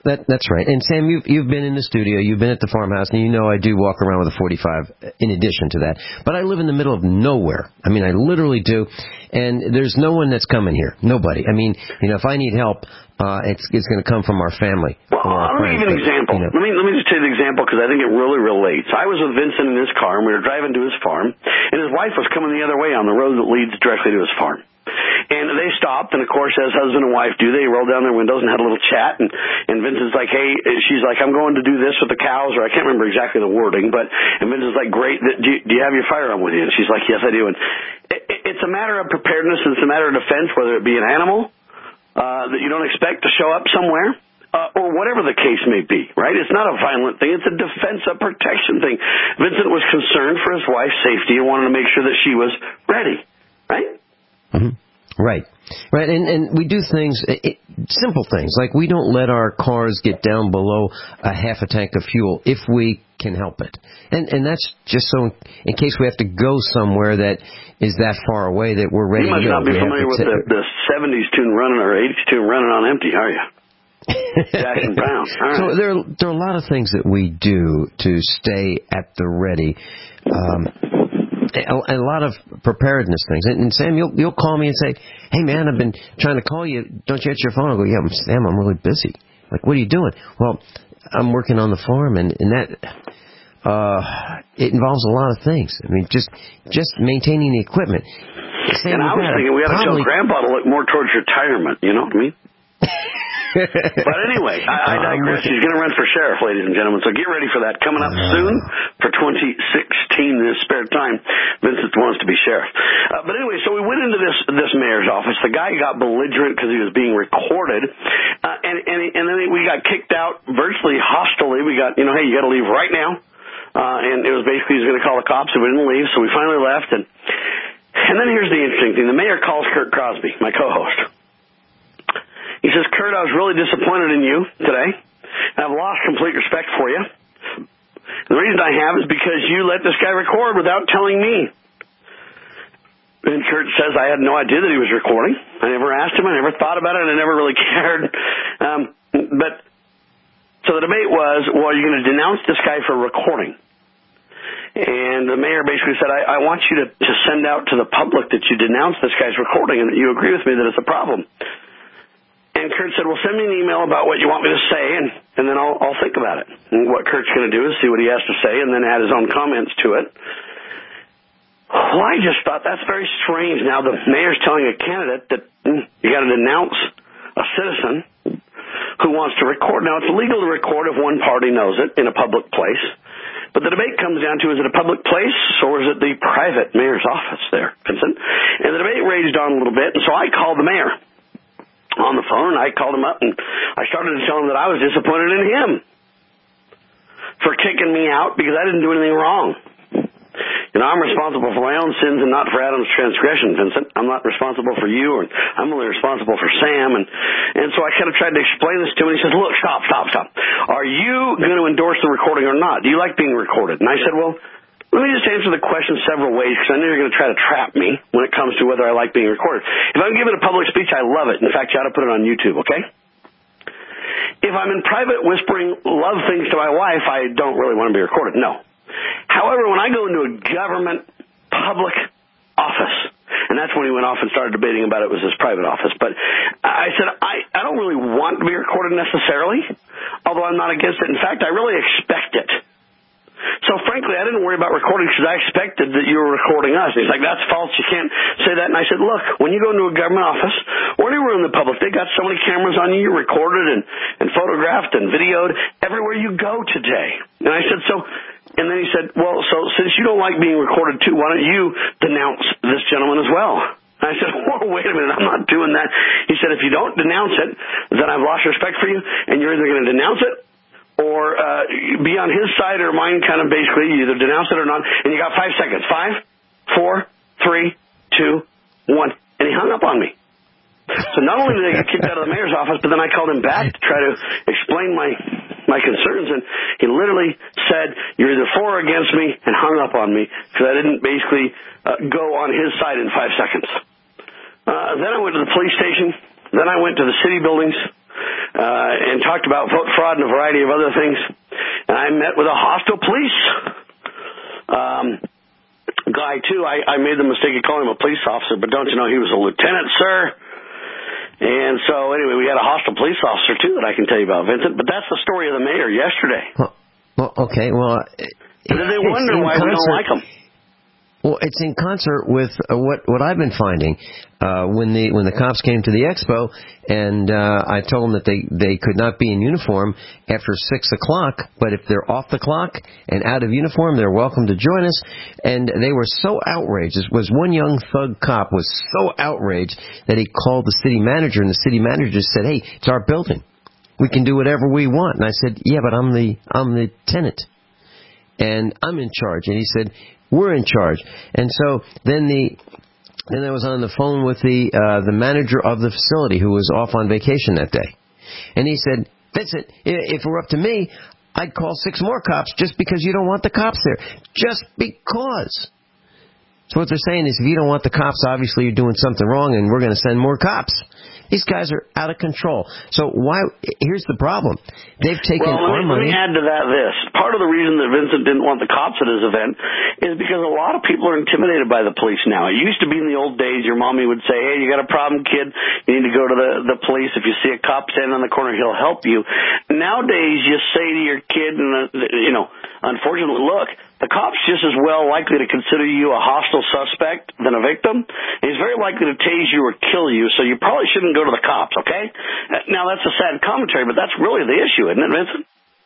that, that's right. And Sam, you've, you've been in the studio, you've been at the farmhouse, and you know I do walk around with a forty-five in addition to that. But I live in the middle of nowhere. I mean, I literally do. And there's no one that's coming here. Nobody. I mean, you know, if I need help, uh, it's, it's going to come from our family.
Well,
our
let me give you an example. You know. Let me, let me just tell you the example because I think it really relates. I was with Vincent in his car, and we were driving to his farm, and his wife was coming the other way on the road that leads directly to his farm. And they stopped, and of course, as husband and wife do, they rolled down their windows and had a little chat. And, and Vincent's like, hey, she's like, I'm going to do this with the cows, or I can't remember exactly the wording, but, and Vincent's like, great, do you, do you have your firearm with you? And she's like, yes, I do. And it, it's a matter of preparedness, and it's a matter of defense, whether it be an animal uh, that you don't expect to show up somewhere, Uh, or whatever the case may be, right? It's not a violent thing. It's a defense, a protection thing. Vincent was concerned for his wife's safety and wanted to make sure that she was ready, right?
Mm-hmm. Right. Right, and, and we do things, it, simple things, like we don't let our cars get down below a half a tank of fuel if we can help it. And and that's just so in case we have to go somewhere that is that far away that we're ready to go.
You must not be familiar with the, the seventies tune running or eighties tune running on empty, are you? Jackson Brown. All right.
So there, there are a lot of things that we do to stay at the ready. Um, a, a lot of preparedness things. And, and Sam, you'll, you'll call me and say, hey, man, I've been trying to call you. Don't you answer your phone? I go, yeah, Sam, I'm really busy. Like, what are you doing? Well, I'm working on the farm, and, and that uh, it involves a lot of things. I mean, just just maintaining the equipment.
Sam, and I was thinking we ought to tell Grandpa to look more towards retirement. You know what I mean? But anyway, I, I digress. He's going to run for sheriff, ladies and gentlemen, so get ready for that. Coming up soon for twenty sixteen, in his spare time, Vincent wants to be sheriff. Uh, but anyway, so we went into this this mayor's office. The guy got belligerent because he was being recorded, uh, and, and, and then we got kicked out virtually hostilely. We got, you know, hey, you got to leave right now. Uh, and it was basically he was going to call the cops if we didn't leave, so we finally left. And, and then here's the interesting thing. The mayor calls Kurt Crosby, my co-host. He says, Kurt, I was really disappointed in you today. I've lost complete respect for you. The reason I have is because you let this guy record without telling me. And Kurt says, I had no idea that he was recording. I never asked him. I never thought about it. I never really cared. Um, but so the debate was, well, are you going to denounce this guy for recording? And the mayor basically said, I, I want you to, to send out to the public that you denounce this guy's recording and that you agree with me that it's a problem. And Kurt said, well, send me an email about what you want me to say, and, and then I'll, I'll think about it. And what Kurt's going to do is see what he has to say and then add his own comments to it. Well, I just thought that's very strange. Now the mayor's telling a candidate that mm, you got to denounce a citizen who wants to record. Now, it's legal to record if one party knows it in a public place. But the debate comes down to, is it a public place or is it the private mayor's office there, Vincent? And the debate raged on a little bit, and so I called the mayor on the phone, and I called him up, and I started to tell him that I was disappointed in him for kicking me out because I didn't do anything wrong. You know, I'm responsible for my own sins and not for Adam's transgression, Vincent. I'm not responsible for you, and I'm only responsible for Sam. And, and so I kind of tried to explain this to him, and he says, look, stop, stop, stop. Are you going to endorse the recording or not? Do you like being recorded? And I said, well, let me just answer the question several ways, because I know you're going to try to trap me when it comes to whether I like being recorded. If I'm giving a public speech, I love it. In fact, you ought to put it on YouTube, okay? If I'm in private whispering love things to my wife, I don't really want to be recorded. No. However, when I go into a government public office, and that's when he went off and started debating about it was his private office, but I said, I, I don't really want to be recorded necessarily, although I'm not against it. In fact, I really expect it. So, frankly, I didn't worry about recording because I expected that you were recording us. And he's like, that's false. You can't say that. And I said, look, when you go into a government office or anywhere in the public, they got so many cameras on you, you're recorded and, and photographed and videoed everywhere you go today. And I said, so, and then he said, well, so since you don't like being recorded too, why don't you denounce this gentleman as well? And I said, whoa, wait a minute, I'm not doing that. He said, if you don't denounce it, then I've lost respect for you, and you're either going to denounce it or uh, be on his side or mine, kind of basically. You either denounce it or not. And you got five seconds. Five, four, three, two, one. And he hung up on me. So not only did I get kicked out of the mayor's office, but then I called him back to try to explain my my concerns. And he literally said, you're either for or against me, and hung up on me because I didn't basically uh, go on his side in five seconds. Uh, then I went to the police station. Then I went to the city buildings. uh, and talked about vote fraud and a variety of other things. And I met with a hostile police um, guy, too. I, I made the mistake of calling him a police officer, but don't you know he was a lieutenant, sir? And so, anyway, we had a hostile police officer, too, that I can tell you about, Vincent. But that's the story of the mayor yesterday.
Well, well okay, well...
And then they wonder why we don't like them.
Well, it's in concert with uh, what what I've been finding uh, when the when the cops came to the expo, and uh, I told them that they, they could not be in uniform after six o'clock. But if they're off the clock and out of uniform, they're welcome to join us. And they were so outraged. This was one young thug cop was so outraged that he called the city manager, and the city manager said, "Hey, it's our building. We can do whatever we want." And I said, "Yeah, but I'm the I'm the tenant, and I'm in charge." And he said, "We're in charge." And so then the then I was on the phone with the uh, the manager of the facility who was off on vacation that day. And he said, "Vincent, if it were up to me, I'd call six more cops just because you don't want the cops there. Just because." So what they're saying is if you don't want the cops, obviously you're doing something wrong and we're going to send more cops. These guys are out of control. So why? Here's the problem. They've taken
well,
our
let me,
money.
Let me add to that this. Part of the reason that Vincent didn't want the cops at his event is because a lot of people are intimidated by the police now. It used to be in the old days, your mommy would say, "Hey, you got a problem, kid? You need to go to the, the police. If you see a cop standing on the corner, he'll help you." Nowadays, you say to your kid, and uh, you know, unfortunately, look, the cop's just as well likely to consider you a hostile suspect than a victim. He's very likely to tase you or kill you, so you probably shouldn't go to the cops, okay? Now, that's a sad commentary, but that's really the issue, isn't it, Vincent?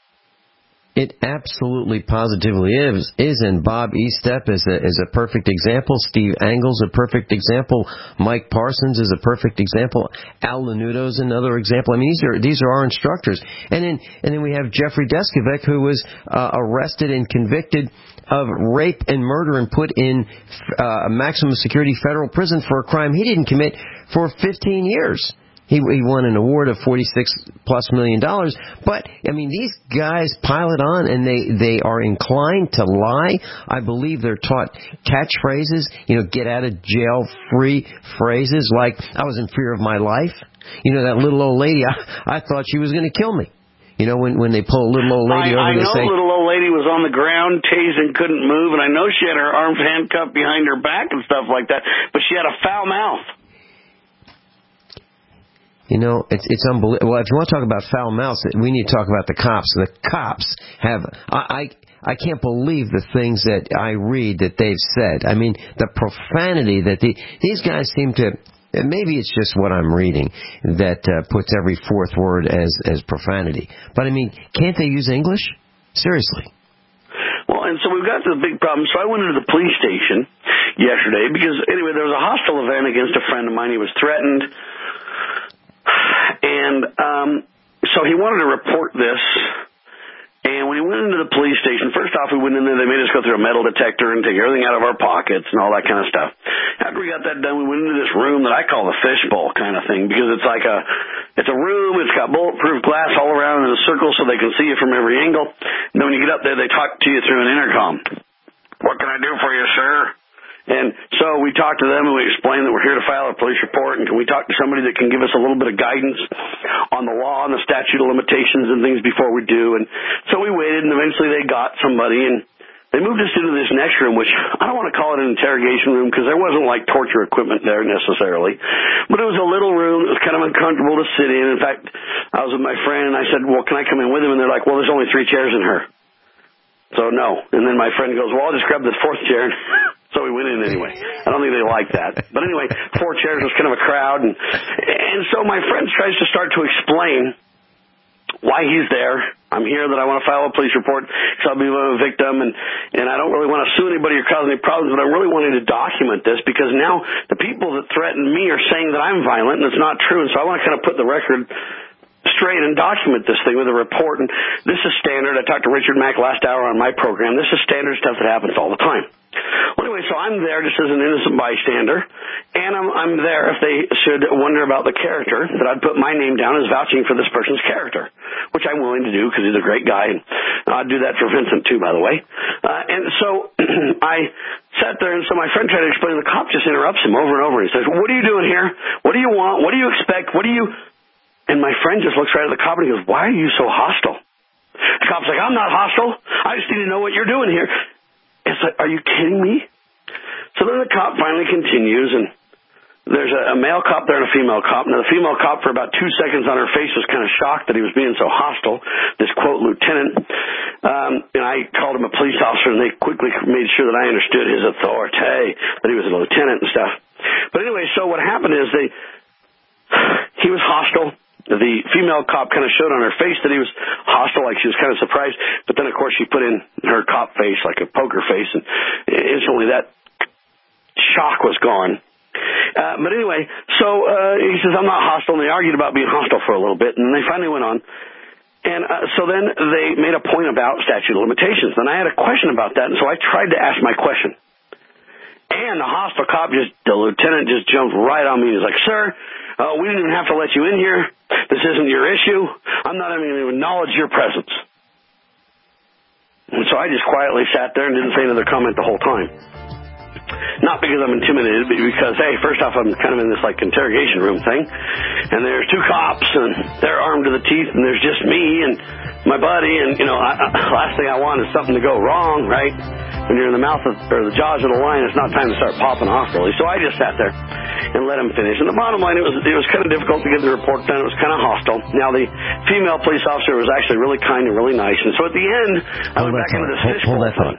It absolutely positively is, is and Bob Estep is a, is a perfect example. Steve Engel's a perfect example. Mike Parsons is a perfect example. Al Lanudo is another example. I mean, these are these are our instructors. And then and then we have Jeffrey Deskovic, who was uh, arrested and convicted of rape and murder and put in uh, maximum security federal prison for a crime he didn't commit for fifteen years. He, he won an award of forty-six plus million dollars. But, I mean, these guys pile it on, and they, they are inclined to lie. I believe they're taught catchphrases, you know, get out of jail free phrases like, "I was in fear of my life." You know, that little old lady, I, I thought she was going to kill me. You know, when when they pull a little old lady
I,
over,
I
they
know
say,
little old lady was on the ground, tased and couldn't move, and I know she had her arms handcuffed behind her back and stuff like that, but she had a foul mouth.
You know, it's it's unbelievable. Well, if you want to talk about foul mouths, we need to talk about the cops. The cops have, I, I, I can't believe the things that I read that they've said. I mean, the profanity that the, these guys seem to, maybe it's just what I'm reading that uh, puts every fourth word as, as profanity. But I mean, can't they use English? Seriously.
Well, and so we've got this big problem. So I went into the police station yesterday because, anyway, there was a hostile event against a friend of mine. He was threatened. And um, so he wanted to report this. And when he went into the police station, first off, we went in there. They made us go through a metal detector and take everything out of our pockets and all that kind of stuff. After we got that done, we went into this room that I call the fishbowl kind of thing because it's like a, it's a room. It's got bulletproof glass all around in a circle so they can see you from every angle. And then when you get up there, they talk to you through an intercom. "What can I do for you, sir?" And so we talked to them and we explained that we're here to file a police report, and can we talk to somebody that can give us a little bit of guidance on the law and the statute of limitations and things before we do. And so we waited, and eventually they got somebody, and they moved us into this next room, which I don't want to call it an interrogation room because there wasn't like torture equipment there necessarily, but it was a little room. It was kind of uncomfortable to sit in. In fact, I was with my friend and I said, "Well, can I come in with him?" And they're like, "Well, there's only three chairs in here." So no. And then my friend goes, "Well, I'll just grab this fourth chair." So we went in anyway. I don't think they liked that. But anyway, four chairs was kind of a crowd. And, and so my friend tries to start to explain why he's there. "I'm here that I want to file a police report because I'll be a victim, and, and I don't really want to sue anybody or cause any problems, but I'm really wanting to document this because now the people that threaten me are saying that I'm violent, and it's not true, and so I want to kind of put the record straight and document this thing with a report. And this is standard. I talked to Richard Mack last hour on my program. This is standard stuff that happens all the time." Well, anyway, so I'm there just as an innocent bystander, and I'm, I'm there if they should wonder about the character, that I'd put my name down as vouching for this person's character, which I'm willing to do because he's a great guy, and I'd do that for Vincent too, by the way. Uh, and so I sat there, and so my friend tried to explain, the cop just interrupts him over and over. He says, "What are you doing here? What do you want? What do you expect? What do you..." And my friend just looks right at the cop and he goes, why are you so hostile? The cop's like, I'm not hostile. I just need to know what you're doing here. It's like, are you kidding me? So then the cop finally continues, and there's a, a male cop there and a female cop. Now, the female cop, for about two seconds on her face, was kind of shocked that he was being so hostile, this, quote, lieutenant. Um, and I called him a police officer, and they quickly made sure that I understood his authority, that he was a lieutenant and stuff. But anyway, so what happened is they, he was hostile. The female cop kind of showed on her face that he was hostile, like she was kind of surprised. But then, of course, she put in her cop face, like a poker face, and instantly that shock was gone. Uh, but anyway, so uh, he says, I'm not hostile, and they argued about being hostile for a little bit, and they finally went on. And uh, so then they made a point about statute of limitations, and I had a question about that, and so I tried to ask my question. And the hostile cop, just the lieutenant, just jumped right on me. He was like, sir, uh, we didn't even have to let you in here. This isn't your issue. I'm not even going to acknowledge your presence. And so I just quietly sat there and didn't say another comment the whole time. Not because I'm intimidated, but because, hey, first off, I'm kind of in this, like, interrogation room thing. And there's two cops, and they're armed to the teeth, and there's just me and my buddy. And, you know, I, I, last thing I want is something to go wrong, right? When you're in the mouth of, or the jaws of the lion, it's not time to start popping off, really. So I just sat there and let him finish. And the bottom line, it was it was kind of difficult to get the report done. It was kind of hostile. Now, the female police officer was actually really kind and really nice. And so at the end, I went back into the fishbowl.
Hold that thought.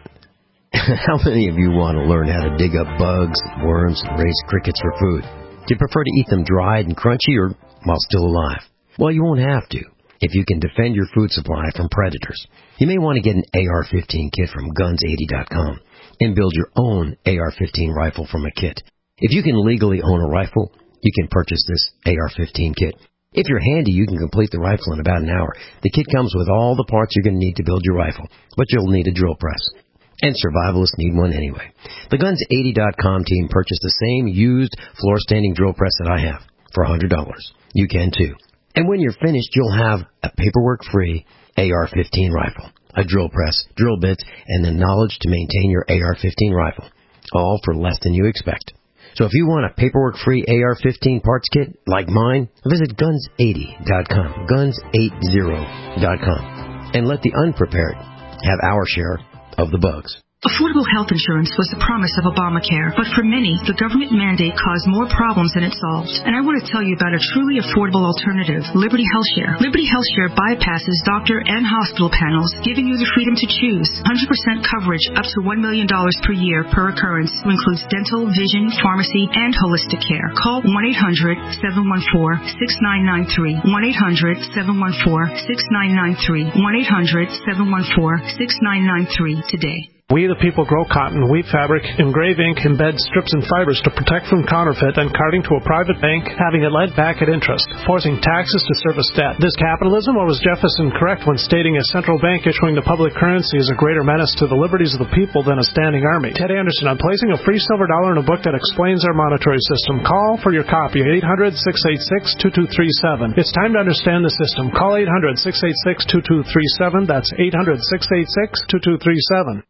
How many of you want to learn how to dig up bugs, worms, and raise crickets for food? Do you prefer to eat them dried and crunchy or while still alive? Well, you won't have to if you can defend your food supply from predators. You may want to get an A R fifteen kit from guns eighty dot com and build your own A R fifteen rifle from a kit. If you can legally own a rifle, you can purchase this A R fifteen kit. If you're handy, you can complete the rifle in about an hour. The kit comes with all the parts you're going to need to build your rifle, but you'll need a drill press. And survivalists need one anyway. The guns eighty dot com team purchased the same used floor-standing drill press that I have for one hundred dollars. You can too. And when you're finished, you'll have a paperwork-free A R fifteen rifle, a drill press, drill bits, and the knowledge to maintain your A R fifteen rifle, all for less than you expect. So if you want a paperwork-free A R fifteen parts kit like mine, visit guns eighty dot com, guns eighty dot com, and let the unprepared have our share of the bugs.
Affordable health insurance was the promise of Obamacare, but for many, the government mandate caused more problems than it solved. And I want to tell you about a truly affordable alternative, Liberty HealthShare. Liberty HealthShare bypasses doctor and hospital panels, giving you the freedom to choose. one hundred percent coverage up to one million dollars per year per occurrence, who includes dental, vision, pharmacy, and holistic care. Call one eight hundred, seven one four, six nine nine three, one eight hundred, seven one four, six nine nine three, one eight hundred, seven one four, six nine nine three today.
We the people grow cotton, weave fabric, engrave ink, embed strips and fibers to protect from counterfeit and carting to a private bank, having it lent back at interest, forcing taxes to service debt. This capitalism, or was Jefferson correct when stating a central bank issuing the public currency is a greater menace to the liberties of the people than a standing army? Ted Anderson, I'm placing a free silver dollar in a book that explains our monetary system. Call for your copy, eight hundred, six eight six, two two three seven. It's time to understand the system. Call eight hundred, six eight six, two two three seven. That's eight hundred, six eight six, two two three seven.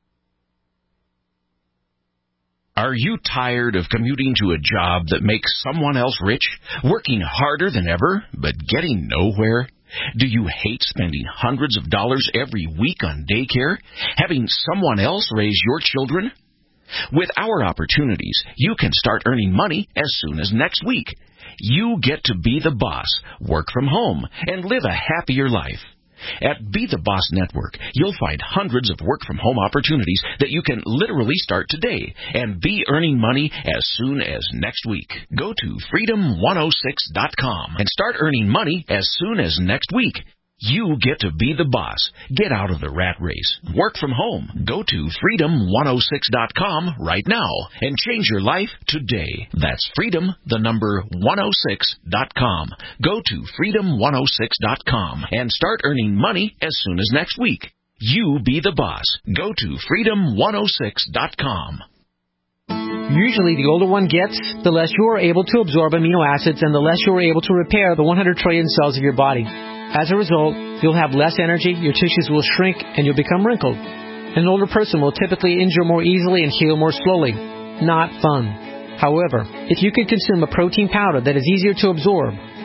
Are you tired of commuting to a job that makes someone else rich, working harder than ever, but getting nowhere? Do you hate spending hundreds of dollars every week on daycare, having someone else raise your children? With our opportunities, you can start earning money as soon as next week. You get to be the boss, work from home, and live a happier life. At Be the Boss Network, you'll find hundreds of work-from-home opportunities that you can literally start today and be earning money as soon as next week. Go to freedom one oh six dot com and start earning money as soon as next week. You get to be the boss. Get out of the rat race. Work from home. Go to freedom one oh six dot com right now and change your life today. That's freedom, the number one oh six dot com. Go to freedom one oh six dot com and start earning money as soon as next week. You be the boss. Go to freedom one oh six dot com.
Usually, the older one gets, the less you are able to absorb amino acids and the less you are able to repair the one hundred trillion cells of your body. As a result, you'll have less energy, your tissues will shrink, and you'll become wrinkled. An older person will typically injure more easily and heal more slowly. Not fun. However, if you could consume a protein powder that is easier to absorb,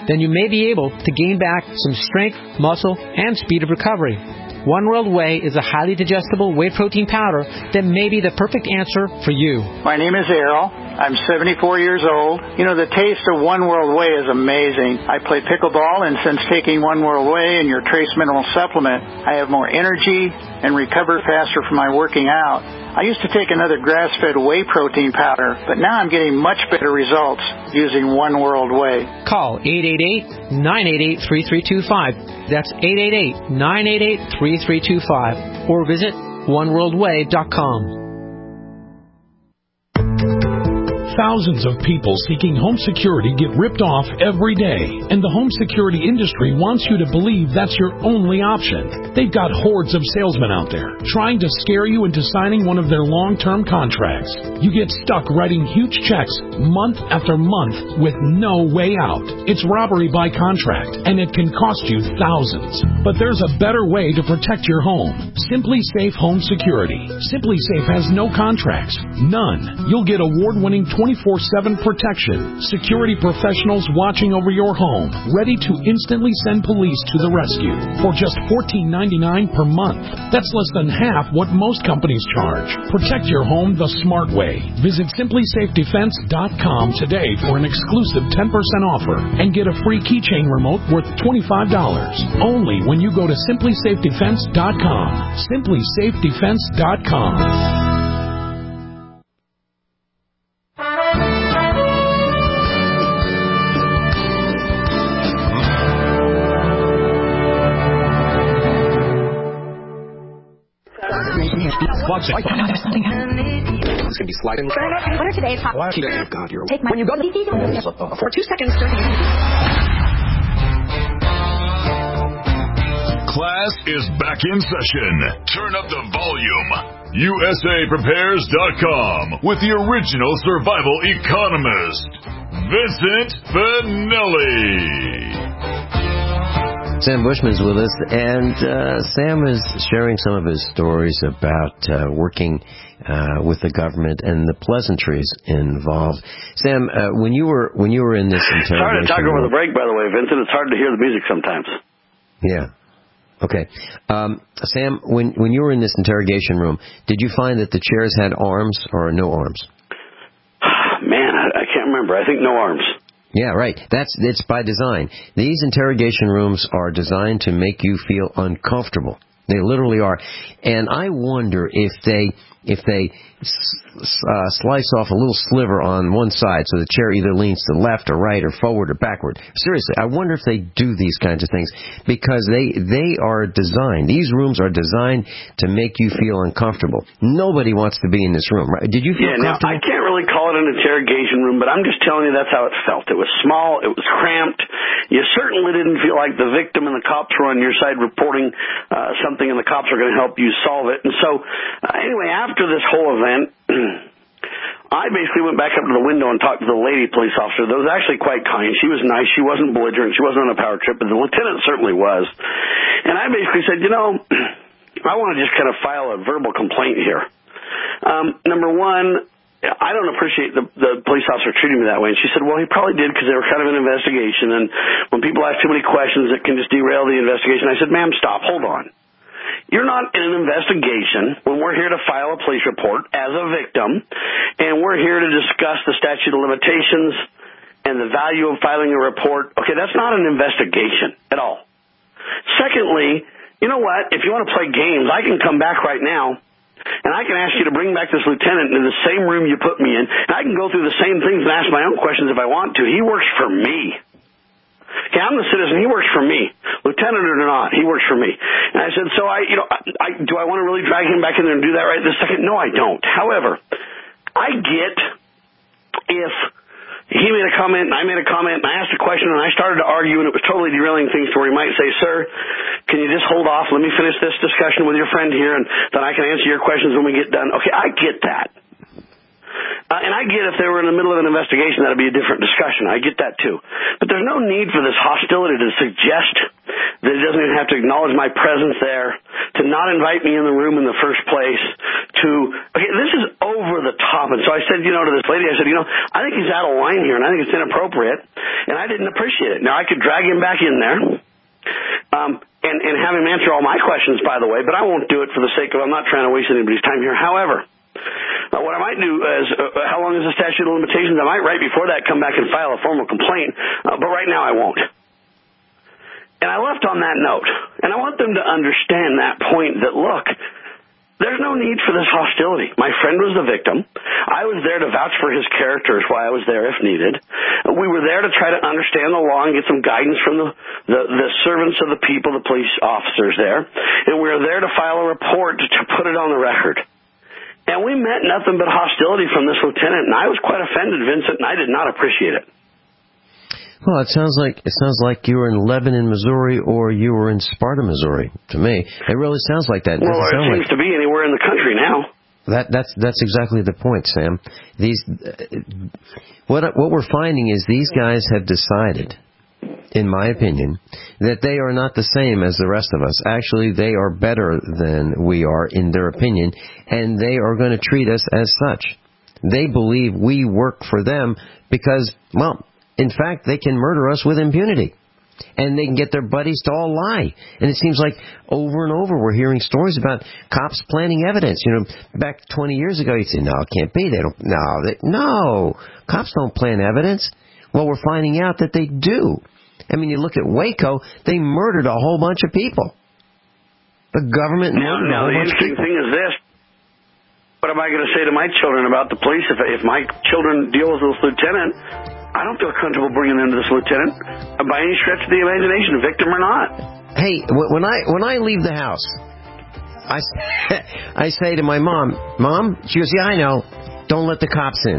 then you may be able to gain back some strength, muscle, and speed of recovery. One World Whey is a highly digestible whey protein powder that may be the perfect answer for you.
My name is Errol. I'm seventy-four years old. You know, the taste of One World Whey is amazing. I play pickleball, and since taking One World Whey and your Trace Mineral Supplement, I have more energy and recover faster from my working out. I used to take another grass-fed whey protein powder, but now I'm getting much better results using One World Whey.
Call eight eight eight, nine eight eight, three three two five. That's eight eight eight, nine eight eight, three three two five. Or visit one world whey dot com.
Thousands of people seeking home security get ripped off every day, and the home security industry wants you to believe that's your only option. They've got hordes of salesmen out there trying to scare you into signing one of their long-term contracts. You get stuck writing huge checks month after month with no way out. It's robbery by contract, and it can cost you thousands. But there's a better way to protect your home. Simply Safe Home Security. Simply Safe has no contracts. None. You'll get award-winning twenty-four seven protection. Security professionals watching over your home, ready to instantly send police to the rescue for just fourteen ninety-nine per month. That's less than half what most companies charge. Protect your home the smart way. Visit simply safe defense dot com today for an exclusive ten percent offer and get a free keychain remote worth twenty-five dollars. Only when you go to simply safe defense dot com. simply safe defense dot com.
It's going to be sliding. What are today's hot? God, you're Take my when you go to the for two seconds.
Class is back in session. Turn up the volume. U S A Prepares dot com with the original survival economist, Vincent Finelli.
Sam Bushman's with us, and uh, Sam is sharing some of his stories about uh, working uh, with the government and the pleasantries involved. Sam, uh, when you were when you were in this interrogation,
sorry to talk over the break, by the way, Vincent. It's hard to hear the music sometimes.
Yeah. Okay. Um, Sam, when when you were in this interrogation room, did you find that the chairs had arms or no arms?
Man, I, I can't remember. I think no arms.
Yeah, right. That's it's by design. These interrogation rooms are designed to make you feel uncomfortable. They literally are. And I wonder if they if they uh, slice off a little sliver on one side so the chair either leans to the left or right or forward or backward. Seriously, I wonder if they do these kinds of things because they they are designed. These rooms are designed to make you feel uncomfortable. Nobody wants to be in this room, right? Did you feel
yeah,
comfortable?
Now, I can't really call it an interrogation room, but I'm just telling you that's how it felt. It was small. It was cramped. You certainly didn't feel like the victim and the cops were on your side reporting uh, something and the cops are going to help you solve it. And so, uh, anyway, after this whole event, I basically went back up to the window and talked to the lady police officer that was actually quite kind. She was nice. She wasn't belligerent. She wasn't on a power trip, but the lieutenant certainly was. And I basically said, you know, I want to just kind of file a verbal complaint here. Um, number one, I don't appreciate the, the police officer treating me that way. And she said, well, he probably did because they were kind of an investigation. And when people ask too many questions, it can just derail the investigation. I said, ma'am, stop. Hold on. You're not in an investigation when we're here to file a police report as a victim, and we're here to discuss the statute of limitations and the value of filing a report. Okay, that's not an investigation at all. Secondly, you know what? If you want to play games, I can come back right now, and I can ask you to bring back this lieutenant in the same room you put me in, and I can go through the same things and ask my own questions if I want to. He works for me. Okay, I'm the citizen. He works for me, lieutenant or not. He works for me. And I said, so I, you know, I, I, do I want to really drag him back in there and do that right this second? No, I don't. However, I get if he made a comment and I made a comment and I asked a question and I started to argue and it was totally derailing things to where he might say, sir, can you just hold off? Let me finish this discussion with your friend here and then I can answer your questions when we get done. Okay, I get that. Uh, and I get if they were in the middle of an investigation, that would be a different discussion. I get that too. But there's no need for this hostility to suggest that it doesn't even have to acknowledge my presence there, to not invite me in the room in the first place, to, okay, this is over the top. And so I said, you know, to this lady, I said, you know, I think he's out of line here, and I think it's inappropriate, and I didn't appreciate it. Now, I could drag him back in there, um, and, and have him answer all my questions, by the way, but I won't do it for the sake of, I'm not trying to waste anybody's time here. However, Uh, what I might do is, uh, how long is the statute of limitations? I might right before that come back and file a formal complaint, uh, but right now I won't. And I left on that note, and I want them to understand that point that, look, there's no need for this hostility. My friend was the victim. I was there to vouch for his character while I was there if needed. We were there to try to understand the law and get some guidance from the, the, the servants of the people, the police officers there. And we were there to file a report to, to put it on the record. And we met nothing but hostility from this lieutenant, and I was quite offended, Vincent, and I did not appreciate it.
Well, it sounds like it sounds like you were in Lebanon, Missouri, or you were in Sparta, Missouri. To me, it really sounds like that. It
well, it seems
like,
to be anywhere in the country now.
That that's that's exactly the point, Sam. These what what we're finding is these guys have decided, in my opinion, that they are not the same as the rest of us. Actually, they are better than we are in their opinion, and they are going to treat us as such. They believe we work for them because, well, in fact, they can murder us with impunity. And they can get their buddies to all lie. And it seems like over and over we're hearing stories about cops planting evidence. You know, back twenty years ago, you'd say, no, it can't be. They don't, no, they, no, cops don't plan evidence. Well, we're finding out that they do. I mean, you look at Waco, they murdered a whole bunch of people. The government
now,
murdered
now,
a whole
the
bunch of
interesting
people.
thing is this. What am I going to say to my children about the police? If, if my children deal with this lieutenant, I don't feel comfortable bringing them to this lieutenant by any stretch of the imagination, victim or not.
Hey, when I when I leave the house, I, I say to my mom, Mom, she goes, yeah, I know, don't let the cops in.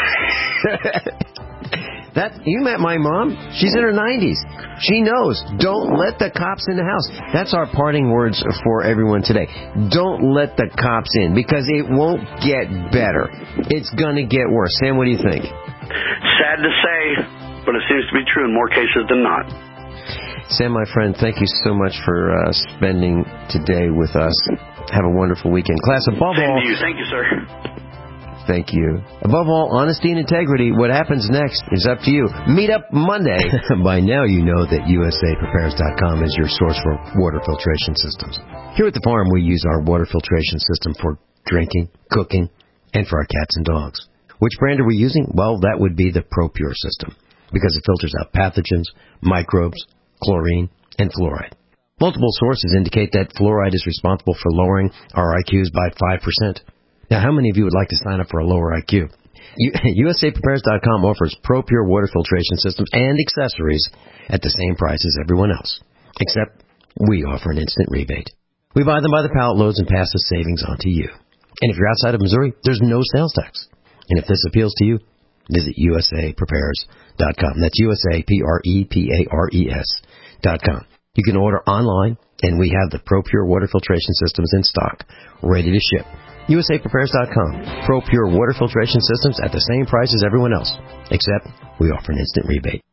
That you met my mom. She's in her nineties. She knows. Don't let the cops in the house. That's our parting words for everyone today. Don't let the cops in because it won't get better. It's going to get worse. Sam, what do you think?
Sad to say, but it seems to be true in more cases than not.
Sam, my friend, thank you so much for uh, spending today with us. Have a wonderful weekend. Class, above
Same
all...
to you. Thank you, sir.
Thank you. Above all, honesty and integrity. What happens next is up to you. Meet up Monday. By now you know that U S A Prepares dot com is your source for water filtration systems. Here at the farm, we use our water filtration system for drinking, cooking, and for our cats and dogs. Which brand are we using? Well, that would be the ProPure system, because it filters out pathogens, microbes, chlorine, and fluoride. Multiple sources indicate that fluoride is responsible for lowering our I Qs by five percent. Now, how many of you would like to sign up for a lower I Q? U S A Prepares dot com offers ProPure water filtration systems and accessories at the same price as everyone else, except we offer an instant rebate. We buy them by the pallet loads and pass the savings on to you. And if you're outside of Missouri, there's no sales tax. And if this appeals to you, visit U S A Prepares dot com. That's U S A P R E P A R E S dot com. You can order online, and we have the ProPure water filtration systems in stock, ready to ship. U S A Prepares dot com. ProPure water filtration systems at the same price as everyone else, except we offer an instant rebate.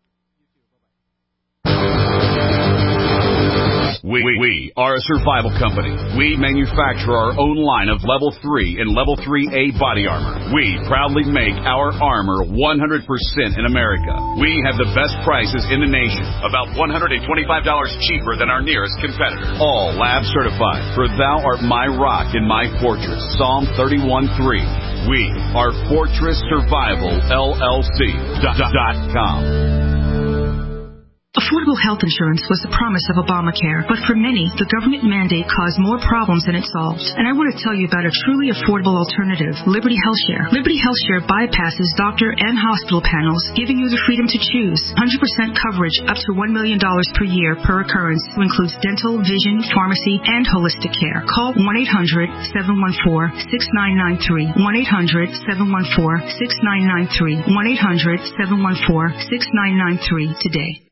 We, we are a survival company. We manufacture our own line of Level three and Level three A body armor. We proudly make our armor one hundred percent in America. We have the best prices in the nation, about one hundred twenty-five dollars cheaper than our nearest competitor. All lab certified, for thou art my rock and my fortress. Psalm thirty-one three. We are Fortress Survival L L C dot com.
Affordable health insurance was the promise of Obamacare, but for many, the government mandate caused more problems than it solved. And I want to tell you about a truly affordable alternative, Liberty HealthShare. Liberty HealthShare bypasses doctor and hospital panels, giving you the freedom to choose. one hundred percent coverage up to one million dollars per year per occurrence, which includes dental, vision, pharmacy, and holistic care. Call one eight hundred seven one four six nine nine three. one eight hundred seven one four six nine nine three. one eight hundred seven one four six nine nine three today.